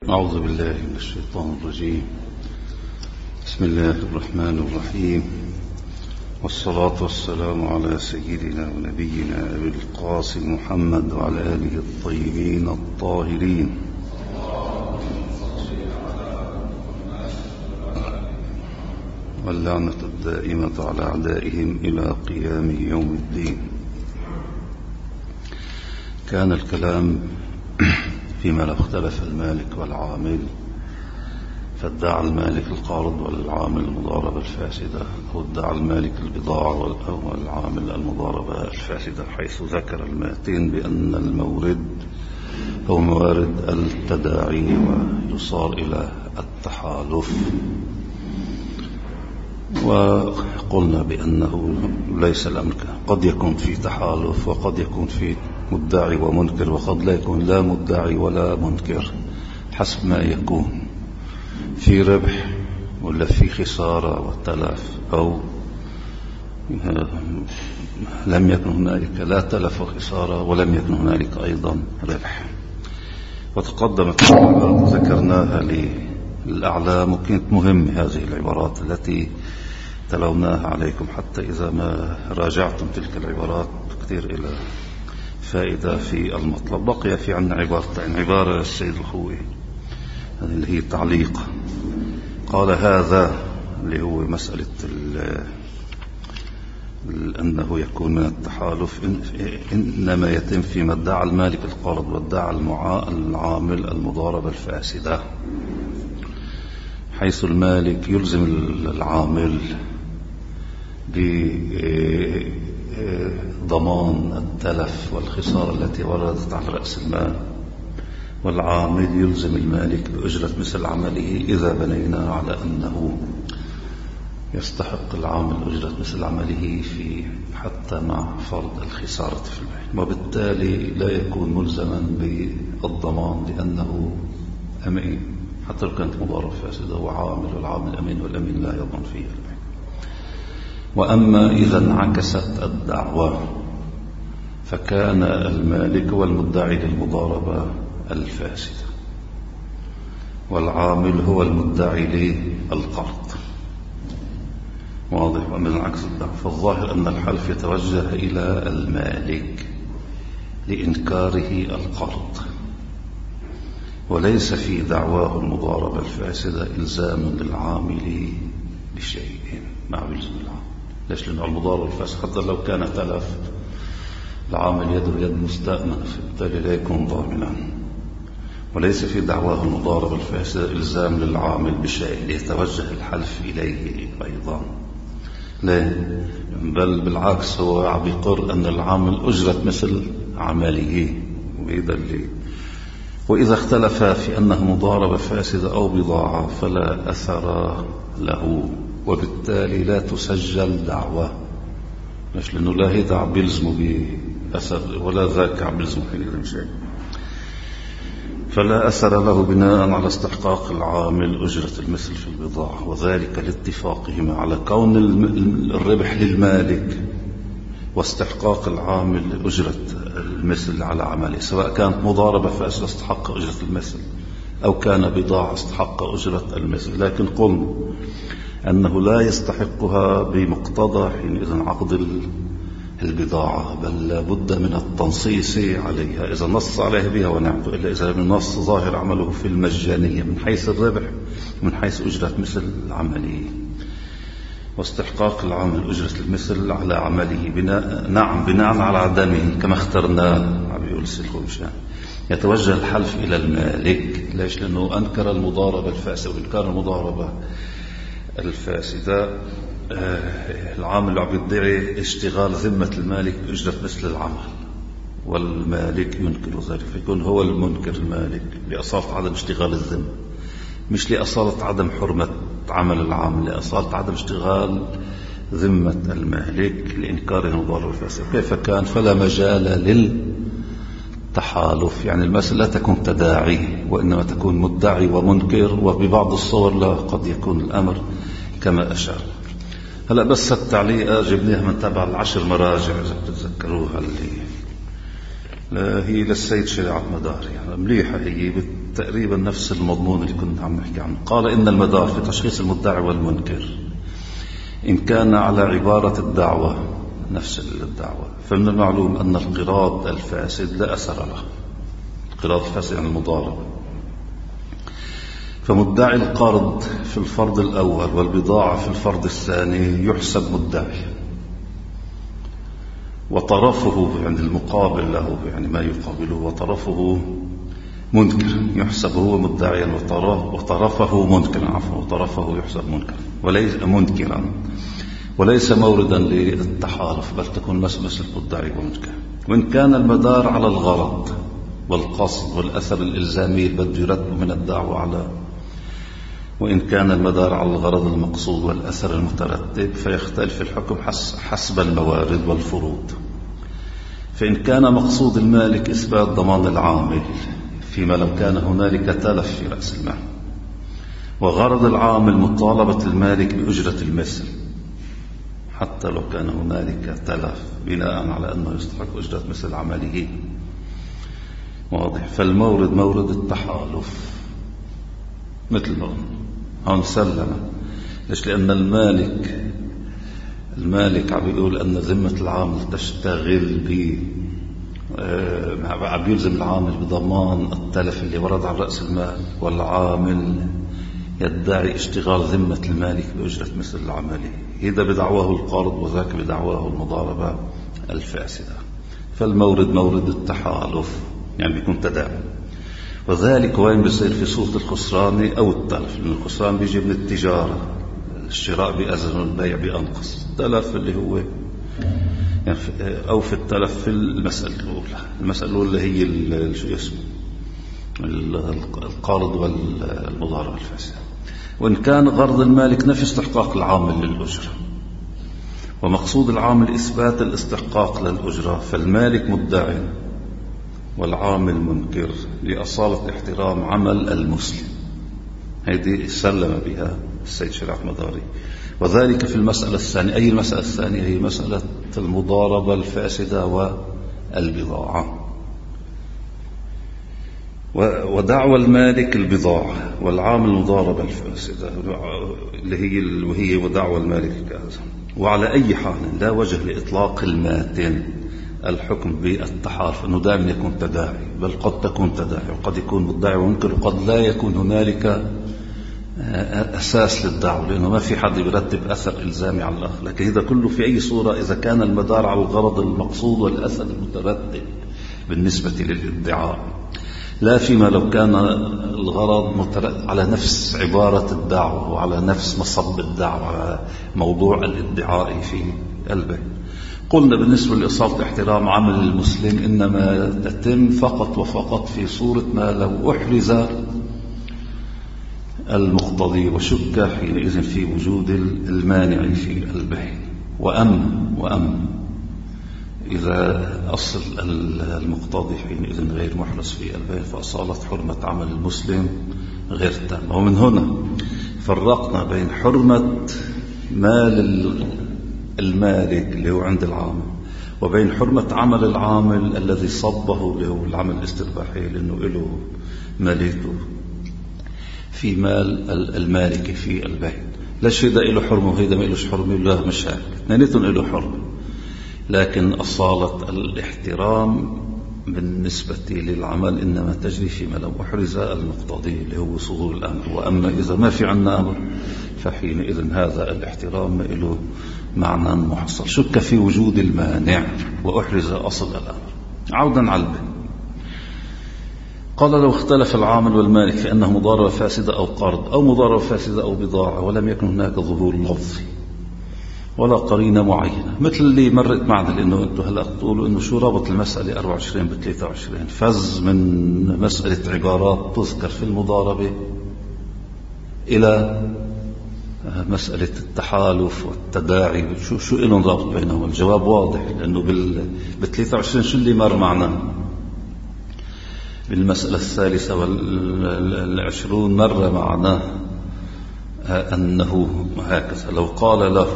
أعوذ بالله من الشيطان الرجيم. بسم الله الرحمن الرحيم، والصلاة والسلام على سيدنا ونبينا أبي القاسم محمد وعلى آله الطيبين الطاهرين. واللعنة الدائمة على أعدائهم إلى قيام يوم الدين. كان الكلام فيما لو اختلف المالك والعامل، فادعى المالك القرض والعامل المضاربة الفاسدة، أو ادعى المالك البضاعة والعامل المضاربة الفاسدة، حيث ذكر الماتين بأن المورد هو موارد التداعي ويصار إلى التحالف. وقلنا بأنه ليس الأمر، قد يكون في تحالف وقد يكون في مدعي ومنكر، وقد لا يكون لا مدعي ولا منكر، حسب ما يكون في ربح ولا في خسارة وتلف، أو لم يكن هنالك لا تلف وخسارة ولم يكن هنالك أيضا ربح. وتقدمت العبارات ذكرناها للأعلام، وكانت مهمة هذه العبارات التي تلوناها عليكم، حتى إذا ما راجعتم تلك العبارات كثير إلى فائدة في المطلب. بقي في عنا عبارتين، عبارة السيد الخوي اللي هي تعليق، قال هذا اللي هو مسألة أنه يكون من التحالف إنما يتم فيما ادعى المالك القرض وادعى العامل المضاربة الفاسدة، حيث المالك يلزم العامل بضمان التلف والخسارة التي وردت على رأس المال، والعامل يلزم المالك بأجرة مثل عمله إذا بنينا على أنه يستحق العامل أجرة مثل عمله في حتى مع فرض الخسارة في البيع، وبالتالي لا يكون ملزما بالضمان لأنه أمين، حتى لو كانت مضاربة فاسدة وعامل، والعامل أمين والأمين لا يضمن فيه البيع. وأما إذا انعكست الدعوة فكان المالك هو المدعي للمضاربة الفاسدة، والعامل هو المدعي للقرض. واضح؟ ومن عكس الدعوة فالظاهر أن الحلف يتوجه إلى المالك لإنكاره القرض، وليس في دعواه المضاربة الفاسدة إلزام للعامل بشيء، ما يلزم العامل. ليش؟ لأن المضاربة الفاسدة حتى لو كان تلف العامل يده يد مستأمنة، فبالتالي لا يكون ضامنا. وليس في دعواه المضاربة الفاسدة إلزام للعامل بشيء ليتوجه الحلف إليه أيضا، لا، بل بالعكس هو عم يقر أن العامل أجرت مثل عمله. وإذا اختلف في أنه مضاربة فاسدة أو بضاعة فلا أثر له، وبالتالي لا تسجل دعوة. مش لأنه لا هي دعوة بيلزمه بأثر ولا ذاك عم بيلزمه حين شيء، فلا أثر له بناء على استحقاق العامل أجرة المثل في البضاعة، وذلك لاتفاقهما على كون الربح للمالك واستحقاق العامل أجرة المثل على عمله، سواء كانت مضاربة فاسدة استحق أجرة المثل أو كان بضاعة استحق أجرة المثل. لكن قلنا أنه لا يستحقها بمقتضى حينئذ عقد البضاعة، بل لابد من التنصيص عليها إذا نص عليها بها ونعمته، إلا إذا لم ينص ظاهر عمله في المجانية من حيث الربح ومن حيث أجرة مثل عمله. واستحقاق العامل أجرة المثل على عمله بناء على عدمه كما اخترناه، عم يقول السلخوشان، يتوجه الحلف إلى المالك. ليش؟ لأنه أنكر المضاربة الفاسدة، وإنكار المضاربة الفاسدة العامل عم يدعي اشتغال ذمة المالك بأجرة مثل العمل، والمالك ينكر ذلك، فيكون هو المنكر المالك لأصالة عدم اشتغال الذمة، مش لأصالة عدم حرمة عمل العامل، لأصالة عدم اشتغال ذمة المالك لإنكاره المضاربة الفاسدة. كيف كان؟ فلا مجال للتحالف، يعني المسألة لا تكون تداعي وإنما تكون مدعي ومنكر، وببعض الصور لا قد يكون الأمر كما أشار. هلأ بس التعليقة جبناها من تبع 10 مراجع إذا بتتذكروها، اللي هي للسيد شريعة مداري، يعني مليحة، هي تقريبا نفس المضمون اللي كنا عم نحكي عنه. قال إن المدار في تشخيص المدعي والمنكر إن كان على عبارة الدعوة نفس الدعوة، فمن المعلوم أن القراض الفاسد لا أثر له. القراض الفاسد عن المضاربة، فمدعي القرض في الفرض الأول والبضاعة في الفرض الثاني يحسب مدعي، وطرفه يعني المقابل له يعني ما يقابله وطرفه منكر يحسب هو مدعيا وطرفه منكرا، عفوا وطرفه يحسب منكرا وليس منكرا وليس موردا للتحالف، بل تكون مثل مدعي ومنكر. وإن كان المدار على الغرض والقصد والأثر الإلزامي الذي يرتب من الدعوة على، وإن كان المدار على الغرض المقصود والأثر المترتب فيختلف الحكم حسب الموارد والفروض. فإن كان مقصود المالك إثبات ضمان العامل فيما لو كان هنالك تلف في رأس المال، وغرض العامل مطالبة المالك بأجرة المثل حتى لو كان هنالك تلف بناء على أنه يستحق أجرة مثل عمله، واضح. فالمورد مورد التحالف مثل ما هون سلم. ليش؟ لأن المالك عم يقول أن ذمة العامل تشتغل عم يلزم العامل بضمان التلف اللي ورد على رأس المال، والعامل يدعي اشتغال ذمة المالك بأجرة مثل عمله. هذا بدعواه القرض وذاك بدعواه المضاربة الفاسدة. فالمورد مورد التحالف يعني بيكون تداعي. وذلك وين بيصير؟ في صورة الخسران أو التلف، لأن الخسران بيجي من التجارة، الشراء بأزن والبيع بأنقص. التلف اللي هو يعني أو في التلف في المسألة الأولى هي شو اسمه القرض والمضاربة الفاسدة. وإن كان غرض المالك نفي استحقاق العامل للأجرة ومقصود العامل إثبات الاستحقاق للأجرة، فالمالك مدعي والعامل منكر لأصالة احترام عمل المسلم. هذه سلم بها السيد شريح مداري. وذلك في المسألة الثانية. أي المسألة الثانية؟ هي مسألة المضاربة الفاسدة والبضاعة. ودعوى المالك البضاعة والعامل المضاربة الفاسدة وهي ودعوى المالك كذا. وعلى أي حال لا وجه لإطلاق الماتن الحكم بالتحالف، أنه دائما يكون تداعي، بل قد تكون تداعي وقد يكون مدعي وممكن وقد لا يكون هنالك أساس للدعوة، لأنه ما في حد يرتب أثر إلزامي على الآخر. لكن هذا كله في أي صورة إذا كان المدار على الغرض المقصود والأثر المترتب بالنسبة للادعاء، لا فيما لو كان الغرض على نفس عبارة الدعوة وعلى نفس مصب الدعوة على موضوع الادعاء في البيع. قلنا بالنسبة لإصالة احترام عمل المسلم إنما تتم فقط وفقط في صورة ما لو أحرز المقتضي وشك حينئذ في وجود المانع في البيع. وأم إذا أصل المقتضي حينئذ غير محرز في البيع فأصالة حرمة عمل المسلم غير تامة. ومن هنا فرقنا بين حرمة مال المالك اللي هو عند العامل وبين حرمة عمل العامل الذي صبه اللي هو العمل الاسترباحي، لأنه له مالته في مال المالك في البيع. ليش هذا له حرمة وهذا ما لهش حرمة؟ لا مشاكل، اثنيناتهم له حرمة، لكن أصالة الاحترام بالنسبة للعمل إنما تجري فيما لو أحرز المقتضي اللي هو صدور الأمر. وأما إذا ما في عنا أمر فحينئذ هذا الاحترام له معنى محصل. شك في وجود المانع وأحرز أصل الأمر. عودا على البيع. قال لو اختلف العامل والمالك في أنه مضاربة فاسدة أو قرض أو مضاربة فاسدة أو بضاعة ولم يكن هناك ظهور لفظي ولا قرينة معينة، مثل اللي مرت معنا، لأنه أنتم هلأ تقولوا أنه شو رابط المسألة 24 ب 23 فز من مسألة عبارات تذكر في المضاربة إلى مسألة التحالف والتداعي. شو إلهم رابط بينهم؟ الجواب واضح، لأنه ب 23 شو اللي مر معنا؟ بالمسألة الثالثة والعشرون مر معنا أنه هكذا لو قال له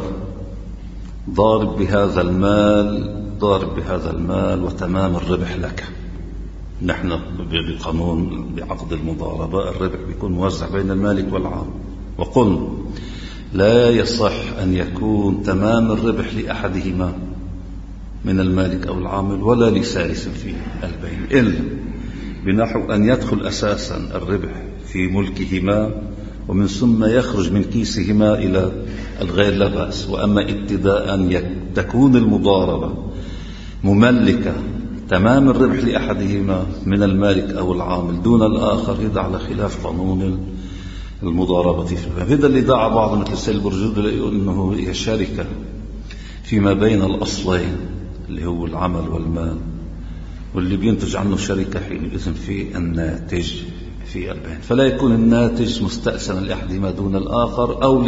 ضارب بهذا المال وتمام الربح لك، نحن بقانون بعقد المضاربة الربح بيكون موزع بين المالك والعامل، وقلنا لا يصح أن يكون تمام الربح لأحدهما من المالك أو العامل ولا لثالث في البيع، إلا بنحو أن يدخل أساسا الربح في ملكهما ومن ثم يخرج من كيسهما إلى الغير لا بأس. وأما ابتداء أن تكون المضاربة مملكة تمام الربح لأحدهما من المالك أو العامل دون الآخر، هذا على خلاف قانون المضاربة في البيع. هذا اللي دعا بعض مثل السيد البرجود ليقول أنه هي شركة فيما بين الأصلين اللي هو العمل والمال، واللي بينتج عنه شركة حينئذ في الناتج في البيع، فلا يكون الناتج مستأثنا لأحدهما دون الآخر أو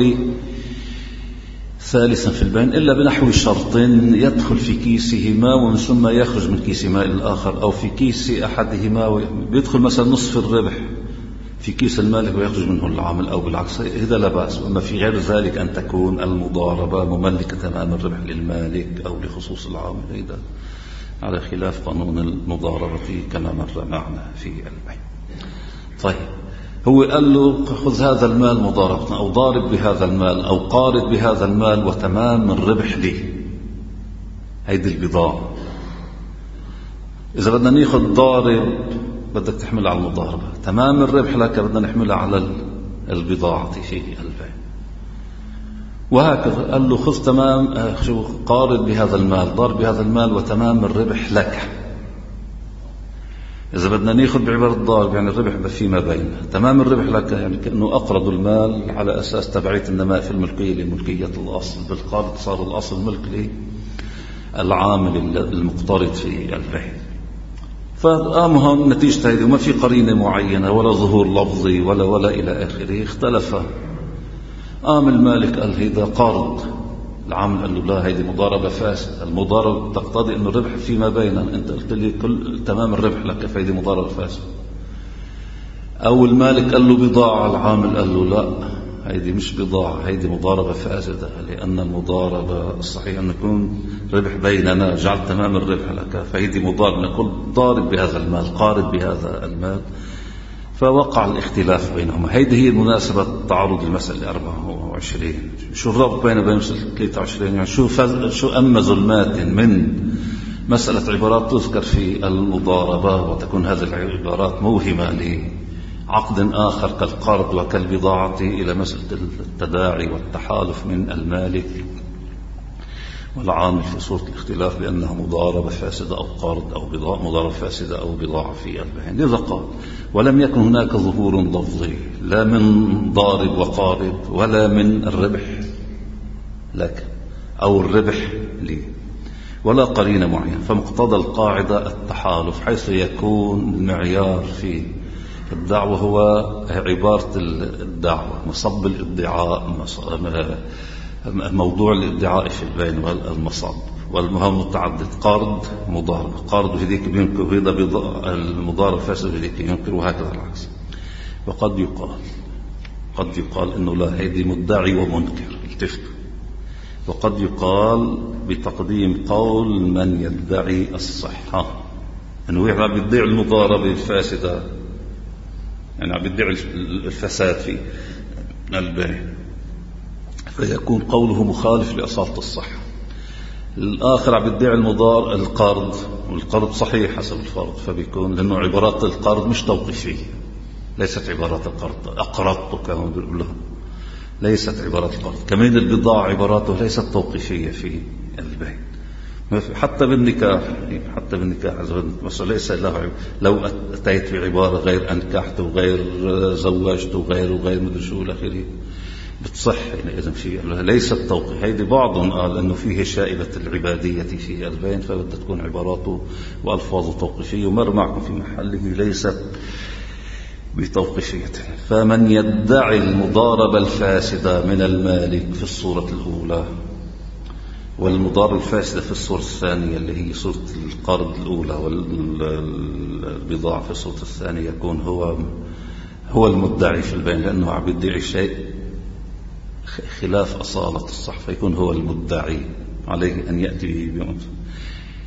ثالثا في البيع إلا بنحو شرط يدخل في كيسهما ومن ثم يخرج من كيسهما إلى الآخر، أو في كيس أحدهما بيدخل مثلا نصف الربح في كيس المالك ويخرج منه العامل أو بالعكس، هذا لا بأس. وأما في غير ذلك أن تكون المضاربة مملكة تمام الربح للمالك أو لخصوص العامل، هذا على خلاف قانون المضاربة كما مر معنا في البيع. طيب هو قال له خذ هذا المال مضاربة أو ضارب بهذا المال أو قارض بهذا المال وتمام الربح لي، هيدي البضاعة. إذا بدنا ناخذ ضارب بدك تحملها على المضاربة، تمام الربح لك بدنا نحملها على البضاعة في البيع، وهكذا. قال له خذ تمام قارض بهذا المال ضارب بهذا المال وتمام الربح لك. إذا بدنا ناخذ بعبارة ضارب يعني الربح فيما بينه، تمام الربح لك يعني كأنه أقرض المال على أساس تبعية النماء في الملكية لملكية الأصل، بالقارض صار الأصل ملك للعامل المقترض في البيع. فقامها نتيجة هذه وما في قرينة معينة ولا ظهور لفظي ولا إلى آخره، اختلف. قام المالك قال هذا قرض، العامل قال له لا هذه مضاربة فاسدة، المضاربة تقتضي أن الربح فيما بيننا، أنت قلت لي كل تمام الربح لك فهذه مضاربة فاسدة. أو المالك قال له بضاعة، العامل قال له لا هذه مش بضاعة، هذه مضاربة فاسدة، لأن المضاربة الصحيح أن يكون ربح بيننا، جعل تمام الربح لك فهذه مضاربة، نقول ضارب بهذا المال قارض بهذا المال. فوقع الاختلاف بينهما. هذه هي مناسبة تعرض المسألة 24. شو الربط بين مسألة 23؟ يعني شو أما ظلمات من مسألة عبارات تذكر في المضاربة وتكون هذه العبارات موهمة لعقد آخر كالقرض وكالبضاعة إلى مسألة التداعي والتحالف من المالك والعامل في صورة الاختلاف بأنها مضاربة فاسدة أو قرض أو بضاعة، مضاربة فاسدة أو بضاعة في البيع. لذا قال ولم يكن هناك ظهور لفظي لا من ضارب وقارض ولا من الربح لك أو الربح لي ولا قرينة معينة، فمقتضى القاعدة التحالف، حيث يكون المعيار في الدعوة هو عبارة الدعوة، مصب الادعاء، موضوع الادعاء في البين والمصب، والمهم متعدد، قرض مضاربة، قرض هذيك بينكر هذا المضارب فاسد هذيك ينكر، وهكذا العكس. وقد يقال انه لا هذه مدعي ومنكر، التفتوا. وقد يقال بتقديم قول من يدعي الصحة، انه عم يدعي المضاربة الفاسدة، يعني عم يدعي الفساد في البيع، فيكون قوله مخالف لأصالة الصحة. الآخر عم يدعي القرض، والقرض صحيح حسب الفرض، فبيكون لأنه عبارات القرض مش توقيفية، ليست عبارات القرض أقرضت كما بيقول لهم، ليست عبارات القرض. كمان البضاعة عباراته ليست توقيفية في البيع، حتى بالنكاح مثلا ليس له، لو أتيت بعبارة غير أنكحت وغير زوجت وغير مدري شو الأخير بتصح إذن في ليست توقيف. هيدي بعضهم قال أنه فيه شائبة العبادية في البين، فبدها تكون عباراته وألفاظه توقيفية، ومر معكم في محله ليست بتوقيفية. فمن يدعي المضاربة الفاسدة من المالك في الصورة الأولى، والمضاربة الفاسدة في الصورة الثانية اللي هي صورة القرض الأولى، والبضاعة في الصورة الثانية، يكون هو المدعي في البين، لأنه عم يدعي شيء خلاف أصالة الصح، فيكون هو المدعي، عليه أن يأتي به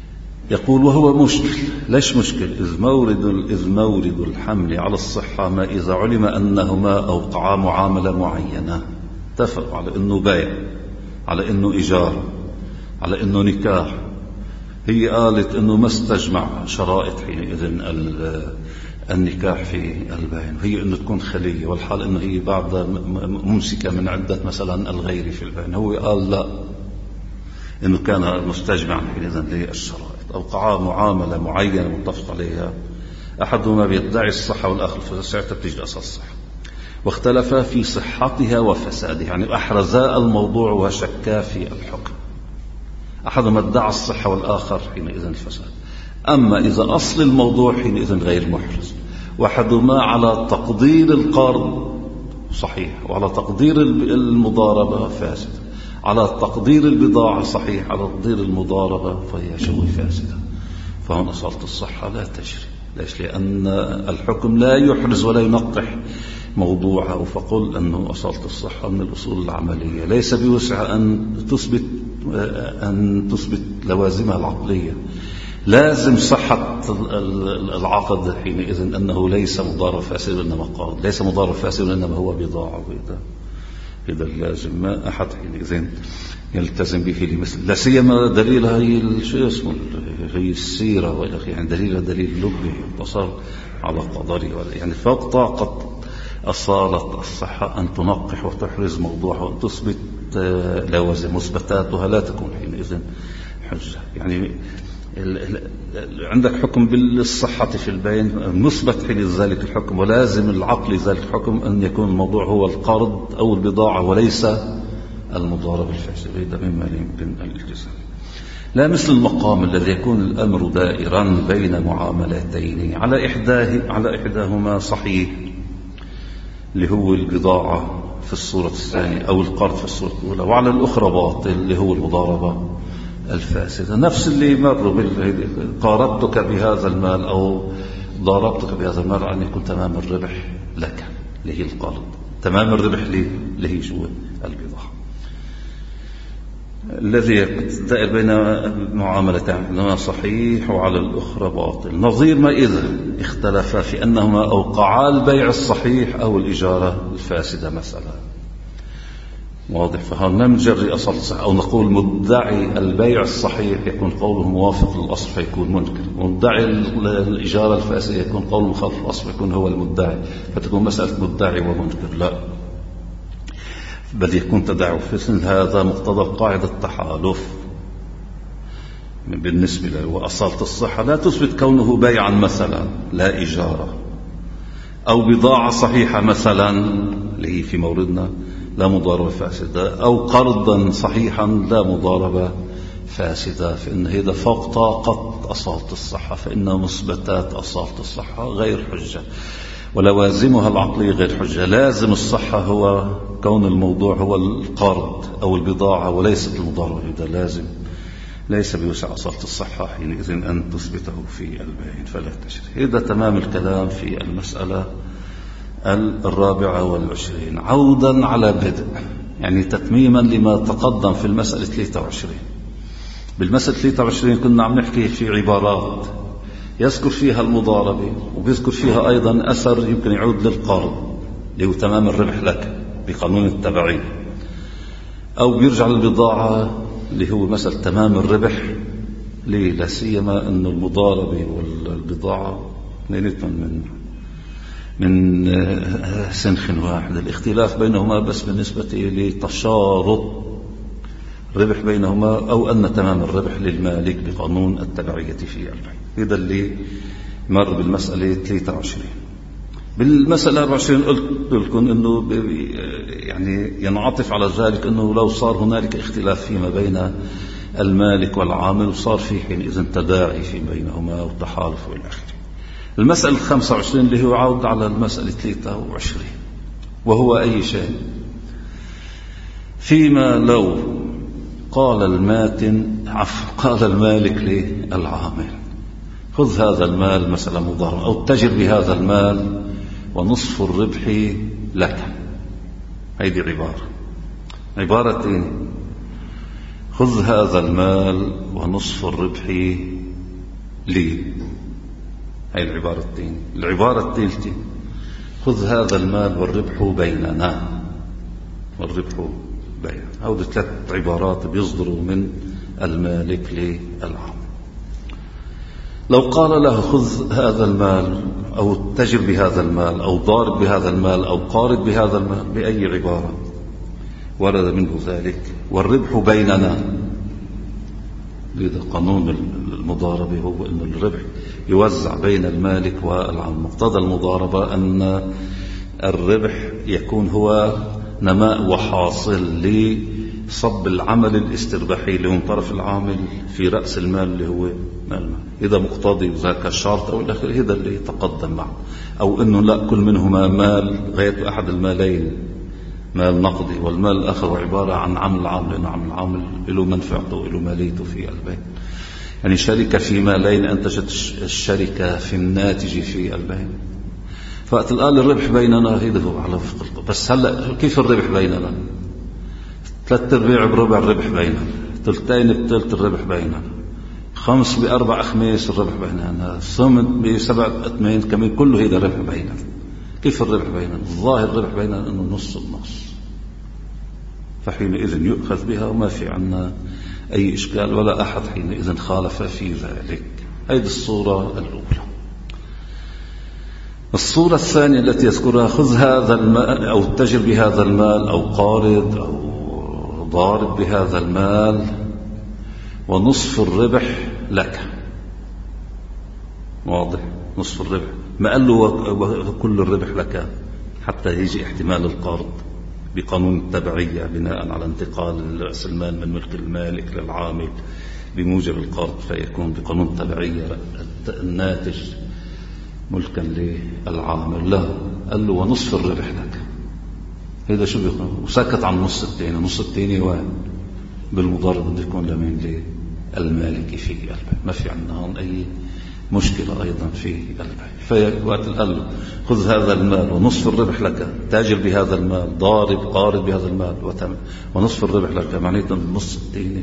يقول وهو مشكل. ليش مشكل؟ إذ مورد الحمل على الصحة ما إذا علم أنهما أوقعا معاملة معينة، اتفقوا على أنه بيع، على أنه إيجار، على أنه نكاح. هي قالت أنه ما استجمع شرائط حينئذ النكاح في البين، هي أنه تكون خلية، والحال أنه هي بعد ممسكة من عدة مثلا الغير في البين. هو قال لا، أنه كان مستجمعا حينئذ للشرائط، أوقعا معاملة معينة متفق عليها، أحدهما بيدعي الصحة والآخر فساعتها بتيجي أصل الصحة، واختلفا في صحتها وفسادها، يعني أحرزا الموضوع وشكا في الحكم. أحدهما ادعى الصحة والآخر حينئذ الفساد. أما إذا أصل الموضوع حينئذ غير محرز، وأحدهما على تقدير القرض صحيح، وعلى تقدير المضاربة فاسد، على تقدير البضاعة صحيح، على تقدير المضاربة فهي شبه فاسدة، فهنا أصالة الصحة لا تجري. ليش؟ لأن الحكم لا يحرز ولا ينقح موضوعه. فقل أنه أصالة الصحة من الأصول العملية، ليس بوسع أن تثبت لوازمها العقلية. لازم صحة العقد حينئذ أنه ليس مضارب فاسد وإنما قرض، ليس مضارب فاسد وإنما هو بضاعة. إذا اللازم ما أحد حينئذ يلتزم به لمثل، لا سيما دليلها هي شو اسمه، هي السيرة وإلى آخره، يعني دليلها دليل لبي اتصل على قدره، يعني فوق طاقة أصالة الصحة أن تنقح وتحرز موضوعها وأن تثبت لوازم مثبتاتها لا تكون حينئذ حجة. يعني عندك حكم بالصحة في البين مثبت حين ذلك الحكم، ولازم العقل ذلك الحكم أن يكون الموضوع هو القرض أو البضاعة وليس المضاربة الفاسدة. هذا مما يمكن الالتزام. لا مثل المقام الذي يكون الأمر دائرا بين معاملتين، على إحداهما صحيح اللي هو البضاعة في الصورة الثانية أو القرض في الصورة الأولى، وعلى الأخرى باطل اللي هو المضاربة الفاسدة. نفس اللي مروا قاربتك بهذا المال أو ضاربتك بهذا المال أن يكون تمام الربح لك اللي هي القرض، تمام الربح اللي هي جوا البضاعة. الذي دائر بين معاملتين إنما صحيح وعلى الأخرى باطل، نظير ما إذا اختلفا في أنهما أوقعا البيع الصحيح أو الإجارة الفاسدة مثلا. واضح؟ فهذا ما نجري أصل الصحة، أو نقول مدعي البيع الصحيح يكون قوله موافق للأصل فيكون منكر، مدعي الإجارة الفاسدة يكون قوله مخالف للأصل فيكون هو المدعي، فتكون مسألة مدعي ومنكر. لا، بل يكون تداعي في هذا مقتضى قاعدة التحالف بالنسبة له. وأصالة الصحة لا تثبت كونه بيعا مثلا لا إجارة، أو بضاعة صحيحة مثلا اللي هي في موردنا لا مضاربة فاسدة، أو قرضا صحيحا لا مضاربة فاسدة، فإن هذا فوق طاقة أصالة الصحة، فإن مثبتات أصالة الصحة غير حجة ولوازمها العقلية غير حجة. لازم الصحة هو كون الموضوع هو القرض أو البضاعة وليست المضاربة. هذا لازم، ليس بوسع أصالة الصحة حينئذ أن تثبته في البين فلا تشري. هذا تمام الكلام في المسألة 24. عودا على بدء، يعني تتميما لما تقدم في المسألة 23. بالمسألة 23 كنا عم نحكي في عبارات يذكر فيها المضاربة وبيذكر فيها أيضا أثر يمكن يعود للقرض اللي هو تمام الربح لك بقانون التبعية، أو بيرجع للبضاعة اللي هو مثل تمام الربح. ليه؟ لا سيما أن المضاربة والبضاعة من سنخ واحد، الاختلاف بينهما بس بالنسبة لتشارط الربح بينهما، أو أن تمام الربح للمالك بقانون التبعية في البيع. هذا اللي مر بالمسألة 23. بالمسألة 24 قلت لكم أنه يعني ينعطف على ذلك أنه لو صار هنالك اختلاف فيما بين المالك والعامل وصار في حينئذ تداعي في بينهما وتحالف إلى آخره. المسألة 25 اللي هو عود على المسألة 23، وهو أي شيء فيما لو قال المالك للعامل خذ هذا المال مثلا مضاربة، أو اتجر بهذا المال ونصف الربح لك. هذه عبارتين: خذ هذا المال ونصف الربح لي. هاي العبارة الثانية. العبارة الثالثة: خذ هذا المال والربح بيننا. والربح بيننا. هؤلاء 3 عبارات بيصدروا من المالك للعامل. لو قال له خذ هذا المال أو اتجر بهذا المال أو ضارب بهذا المال أو قارض بهذا المال بأي عبارة ورد منه ذلك، والربح بيننا. لذا قانون المضاربة هو أن الربح يوزع بين المالك والعامل. مقتضى المضاربة أن الربح يكون هو نماء وحاصل لصب العمل الاسترباحي اللي من طرف العامل في رأس المال اللي هو مال. إذا مقتضي ذاك الشرط أو الآخر هذا اللي يتقدم معه، أو أنه لا كل منهما مال غير أحد المالين مال نقدي والمال الآخر عبارة عن عمل العامل، لأنه عمل العامل له منفعته وله ماليته في البين. يعني شركة في مالين أنتجت الشركة في الناتج في البين. فقت الآن الربح بيننا هيدا هو على وفق. بس هلأ كيف الربح بيننا؟ 3/4 بربع الربح بيننا، 2 بثلث الربح بيننا، 5 ب4 أخماس الربح بيننا، 8 ب7 أثمين كمان، كله هيدا ربح بيننا. كيف الربح بيننا؟ الظاهر الربح بيننا أنه نص النص، فحينئذ يؤخذ بها وما في عنا أي إشكال، ولا أحد حينئذ خالف في ذلك. هذه الصورة الأولى. الصورة الثانية التي يذكرها: خذ هذا المال أو اتجر بهذا المال أو قارض أو ضارب بهذا المال ونصف الربح لك. واضح؟ نصف الربح، ما قال له كل الربح لك حتى يجي احتمال القرض بقانون التبعية بناء على انتقال رأس المال من ملك المالك للعامل بموجب القرض، فيكون بقانون التبعية الناتج ملكا للعامل. لا، قال له ونصف الربح لك. هذا شو بيقول؟ وسكت عن النص الثاني. النص الثاني وين؟ بالمضاربة بده يكون لمين؟ للمالك في البيع. ما في عندنا هون أي مشكلة أيضا في البيع. فوقت قال له خذ هذا المال ونصف الربح لك، تاجر بهذا المال، ضارب قارض بهذا المال ونصف الربح لك، معناته النص الثاني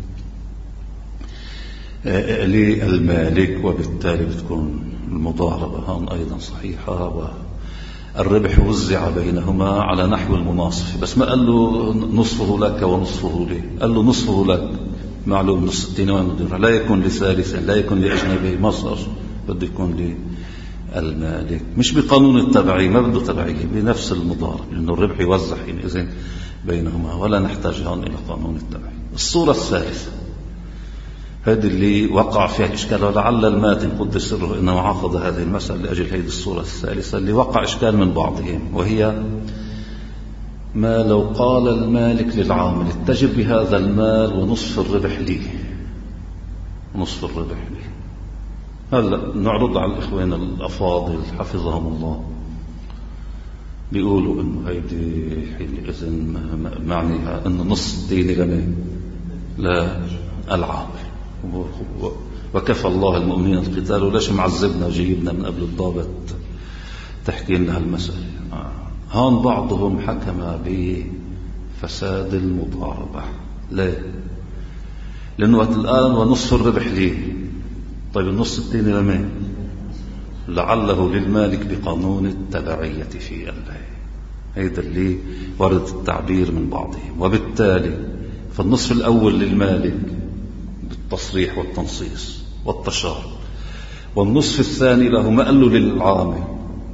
للمالك، وبالتالي بتكون المضاربة هون أيضا صحيحة، والربح وزع بينهما على نحو المناصف. بس ما قال له نصفه لك ونصفه لي، قال له نصفه لك. معلوم نص الثاني وين بده يروح؟ لا يكون لثالث، لا يكون لأجنبي، مصدر بده يكون للمالك. مش بقانون التبعية، ما بده تبعية، بنفس المضاربة، لأنه الربح يوزع حينئذ بينهما، ولا نحتاج هون إلى قانون التبعية. الصورة الثالثة هذه اللي وقع فيها إشكال، ولعل الماتن قدس سره إنه عقد هذه المسألة لأجل هذه الصورة الثالثة اللي وقع إشكال من بعضهم، وهي ما لو قال المالك للعامل اتجر بهذا المال ونصف الربح لي. نصف الربح لي. هلا نعرض على الإخوان الأفاضل حفظهم الله، بيقولوا إنه هيدي حينئذ معنيها إنه نص الدين لمن؟ لا، العامل. وكفى الله المؤمنين القتال، وليش معذبنا وجيبنا من قبل الضابط تحكي لنا هالمسألة؟ هون بعضهم حكم بفساد المضاربة. ليه؟ لأنه وقت الآن ونصف الربح ليه. طيب النص الثاني لمين؟ لعله للمالك بقانون التبعية في البيع. هيدا اللي ورد التعبير من بعضهم، وبالتالي فالنصف الأول للمالك بالتصريح والتنصيص والتشارط، والنصف الثاني له ما قال له للعامل.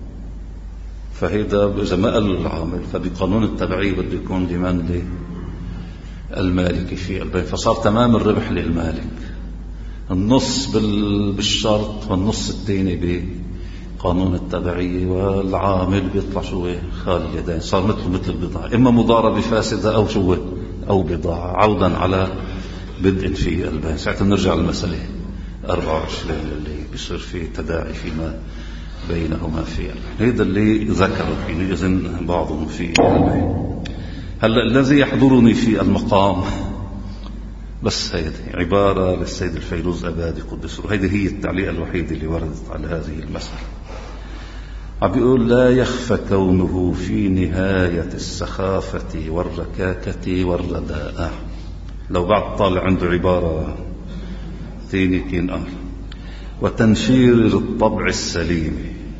فهذا إذا ما قال للعامل فبقانون التبعية بده يكون لمن؟ للمالك في البيع. فصار تمام الربح للمالك، النص بالشرط والنص الثاني بقانون التبعية، والعامل بيطلع شو؟ خالي اليدين. صار مثل البضاعة، إما مضاربة فاسدة أو شو؟ أو بضاعة. عودا على بدء في البيع. ساعتها نرجع للمسألة 24 اللي بيصير فيه تداعي فيما بينهما في البيع. هذا اللي ذكروا حينئذ بعضهم في البيع. هلا الذي يحضرني في المقام بس هيدي عبارة للسيد الفيروز أبادي قدس روحه، هذه هي التعليق الوحيد اللي وردت على هذه المسألة. عم بيقول لا يخفى كونه في نهاية السخافة والركاكة والرداءة. لو بعد طالع عنده عبارة ثانية كين أمر وتنشير الطبع السليم.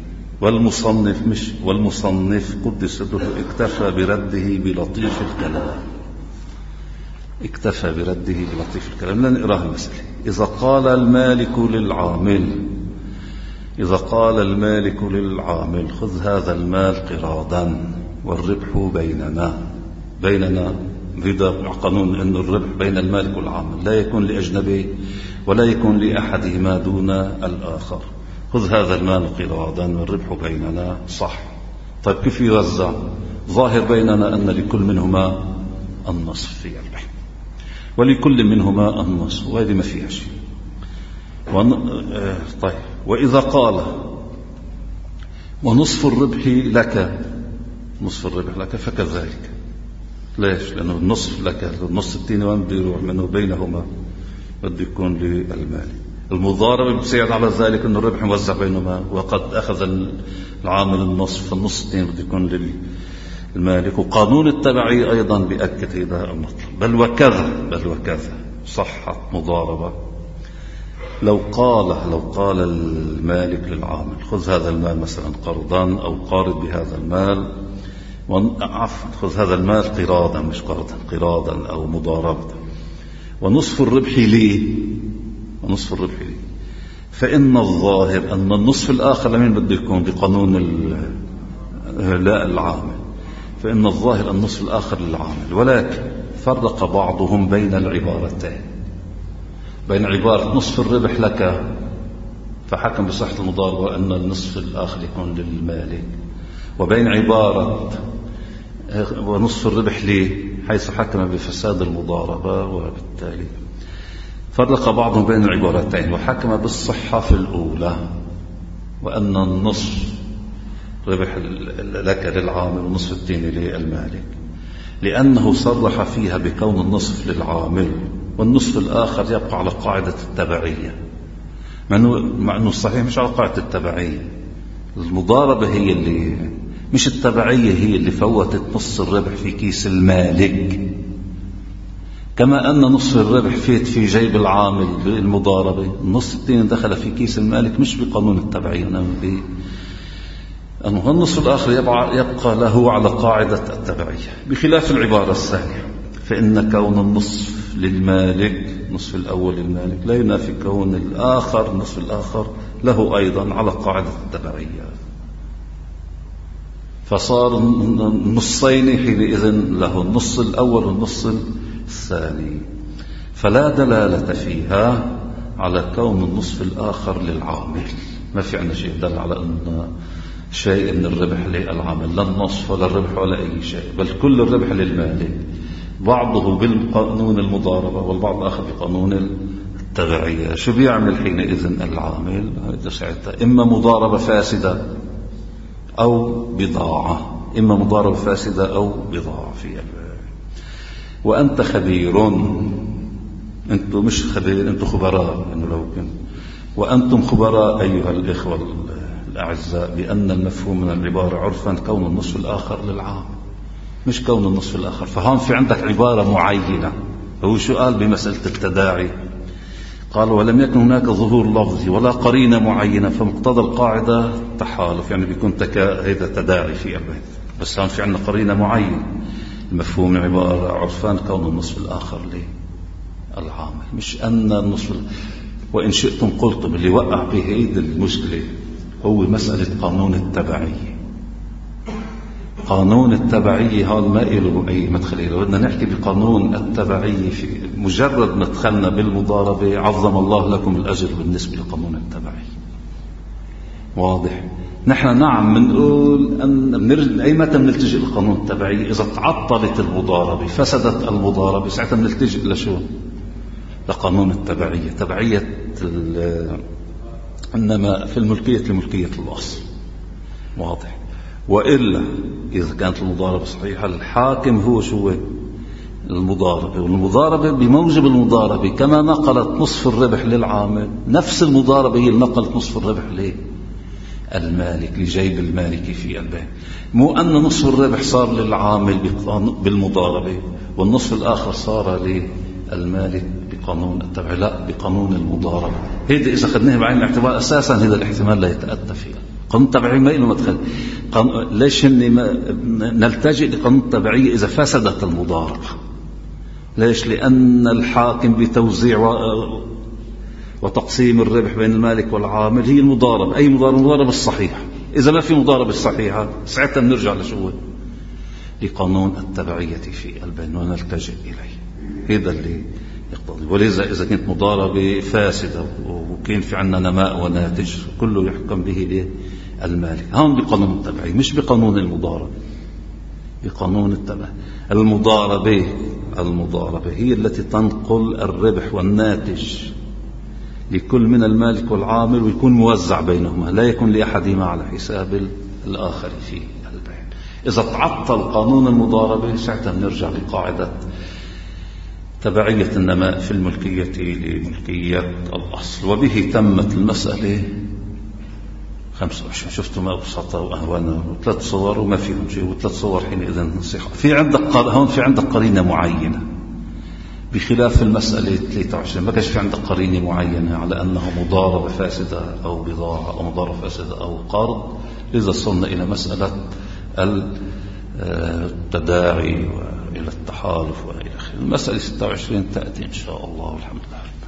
والمصنف قدس سره اكتفى برده بلطيف الكلام. اكتفى برده بلطيف الكلام. لا نقرأ المسألة. إذا قال المالك للعامل خذ هذا المال قراضا والربح بيننا بدا قانون أن الربح بين المالك والعامل لا يكون لأجنبي ولا يكون لأحدهما دون الآخر. خذ هذا المال قراضا والربح بيننا. صح. طيب كيف يوزع؟ ظاهر بيننا أن لكل منهما النصف في الربح ولكل منهما النصف، وهذه ما فيها شيء. طيب وإذا قال ونصف الربح لك فكذلك. ليش؟ لأنه النصف لك، النص الثاني وين بده يروح منه؟ بينهما بده يكون للمال. المضاربة بتساعد على ذلك أنه الربح موزع بينهما، وقد أخذ العامل النصف، فالنص الثاني بده يكون للمالك. وقانون التبعية أيضا بيأكد هذا المطلب. بل وكذا صحت مضاربة لو قال المالك للعامل خذ هذا المال مثلا قرضا أو قارض بهذا المال، خذ هذا المال قراضا، مش قراضا أو مضاربة، ونصف الربح لي، فإن الظاهر أن النصف الآخر لمن بده يكون بقانون لا العامل، فإن الظاهر النصف الآخر للعامل. ولكن فرق بعضهم بين العبارتين، بين عبارة نصف الربح لك فحكم بصحة المضاربة أن النصف الآخر يكون للمالك، وبين عبارة ونصف الربح لي حيث حكم بفساد المضاربة. وبالتالي فرق بعضهم بين العبارتين وحكم بالصحة في الأولى، وأن النصف ربح لك للعامل والنصف الثاني للمالك، لأنه صرح فيها بكون النصف للعامل والنصف الآخر يبقى على قاعدة التبعية، مع أنه الصحيح مش على قاعدة التبعية. المضاربة هي اللي مش التبعية هي اللي فوتت نص الربح في كيس المالك، كما أن نصف الربح فيت في جيب العامل بالمضاربة، النص الثاني دخل في كيس المالك مش بقانون التبعية، أنه النصف الآخر يبقى له على قاعدة التبعية، بخلاف العبارة الثانية. فإن كون النصف للمالك، النصف الأول للمالك، لا ينافي كون الآخر النصف الآخر له أيضا على قاعدة التبعية، فصار النصين حينئذ له النص الأول والنص الثاني، فلا دلالة فيها على كون النصف الآخر للعامل. ما في عندنا شيء يدل على أن شيء من الربح للعامل، لا النصف ولا الربح ولا أي شيء، بل كل الربح للمالك، بعضه بالقانون المضاربة والبعض الآخر بقانون التبعية. شو بيعمل حينئذ العامل؟ إما مضاربة فاسدة أو بضاعة، إما مضاربة فاسدة أو بضاعة في وأنت خبير، أنتم مش خبير، أنتم خبراء، إنه لو كنت وأنتم خبراء أيها الإخوة الأعزاء بأن المفهوم من العبارة عرفا كون النصف الآخر للعام مش كون النصف الآخر. فهون في عندك عبارة معينة. هو شو قال بمسألة التداعي؟ قال ولم يكن هناك ظهور لفظي ولا قرينة معينة، فمقتضى القاعدة تحالف، يعني بيكون هذا تداعي في البيت، بس هون في عندنا قرينة معينة. المفهوم من العبارة عرفان كون النصف الآخر للعامل، مش أن النصف وإن شئتم قلتم اللي وقع بهيد المشكلة هو مسألة قانون التبعية. قانون التبعية هون ما له أي مدخل، لو بدنا نحكي بقانون التبعية في مجرد ما دخلنا بالمضاربة عظم الله لكم الأجر بالنسبة لقانون التبعية. واضح؟ نحن نعم بنقول أن أي متى بنلتجئ لقانون التبعية؟ إذا تعطلت المضاربة فسدت المضاربة، ساعتها بنلتجئ لشو؟ لقانون التبعية. تبعية إنما في الملكية لملكية الأصل. واضح؟ وإلا إذا كانت المضاربة صحيحة الحاكم هو شو؟ المضاربة، والمضاربة بموجب المضاربة كما نقلت نصف الربح للعامل، نفس المضاربة هي اللي نقلت نصف الربح للمالك لجيب المالك في البيع. مو أن نصف الربح صار للعامل بالمضاربة والنصف الآخر صار للمالك بقانون التبعية، لا بقانون المضاربة. هيدا إذا أخذناها بعين الاعتبار أساسا هذا الاحتمال لا يتأتى فيها. قانون التبعية ما له مدخل. ليش نلتجئ لقانون التبعية إذا فسدت المضاربة؟ ليش؟ لأن الحاكم بتوزيع وتقسيم الربح بين المالك والعامل هي المضاربة. أي مضاربة الصحيحة. إذا ما في مضاربة صحيحة ساعتها بنرجع لشو؟ لقانون التبعية في البين ونلتجئ إليه. هذا اللي يقتضي. ولذا إذا كانت مضاربة فاسدة وكان في عنا نماء وناتج كله يحكم به المالك. هون بقانون التبعية مش بقانون المضاربة، بقانون التبعية. المضاربة هي التي تنقل الربح والناتج لكل من المالك والعامل ويكون موزع بينهما، لا يكون لأحدهما على حساب الآخر في البيع. إذا تعطل قانون المضاربة ساعتها نرجع لقاعدة تبعية النماء في الملكية لملكية الأصل. وبه تمت المسألة 25. شفتوا ما أبسطها وأهوانا، وثلاث صور وما فيهم شيء، وثلاث صور حينئذ نصيحة. هون في عندك قرينة معينة بخلاف المسألة 23. ما كانش في عندك قرينة معينة على أنه مضاربة فاسدة أو بضاعة أو مضاربة فاسدة أو قرض. لذا صلنا إلى مسألة التداعي وإلى التحالف وإلى آخره. المسألة 26 تأتي إن شاء الله والحمد لله.